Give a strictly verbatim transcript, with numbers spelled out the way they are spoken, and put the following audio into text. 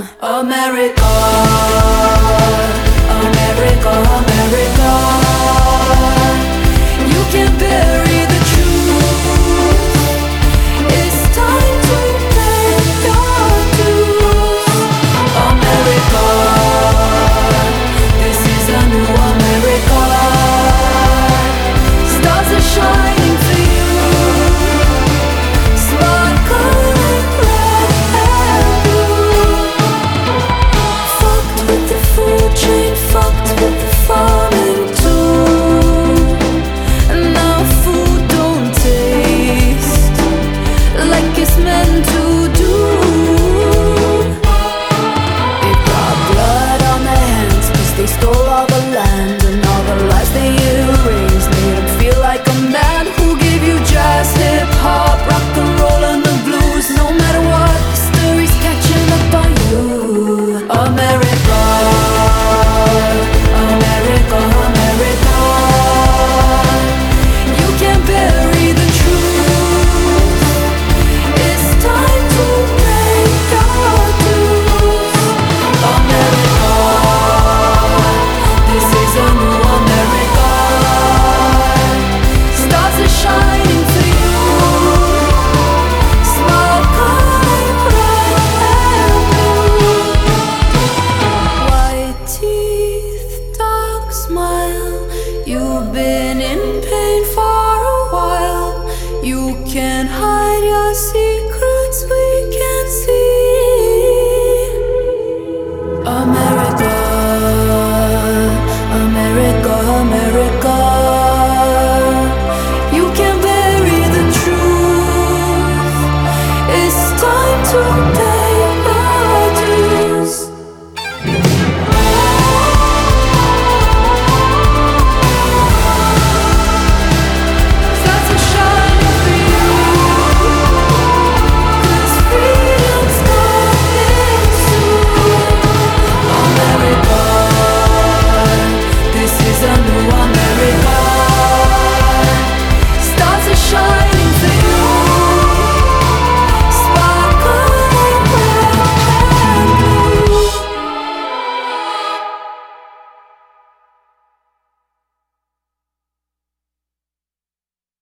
America, America, America. You can bury the truth. It's time to pay your dues. America, this is a new America. Stars are shining for you, sparkling red and blue. Fucked with the food chain, fucked with the farming too. And now food don't taste like it's meant to do. They've got blood on their hands 'cause they stole all the land, and all the lies they erased made them feel like a man. Who gave you jazz, hip hop, rock and roll and the blues? No matter what, history's catching up on you. America, America, America. You can bury the truth. It's time to pay your dues. America, this is a new America. Stars are shining for you, sparkling red and blue. White teeth, dark smile. You've been in pain for a while. You can't hide your secrets, we can see. America, America, America. You can bury the truth. It's time to pay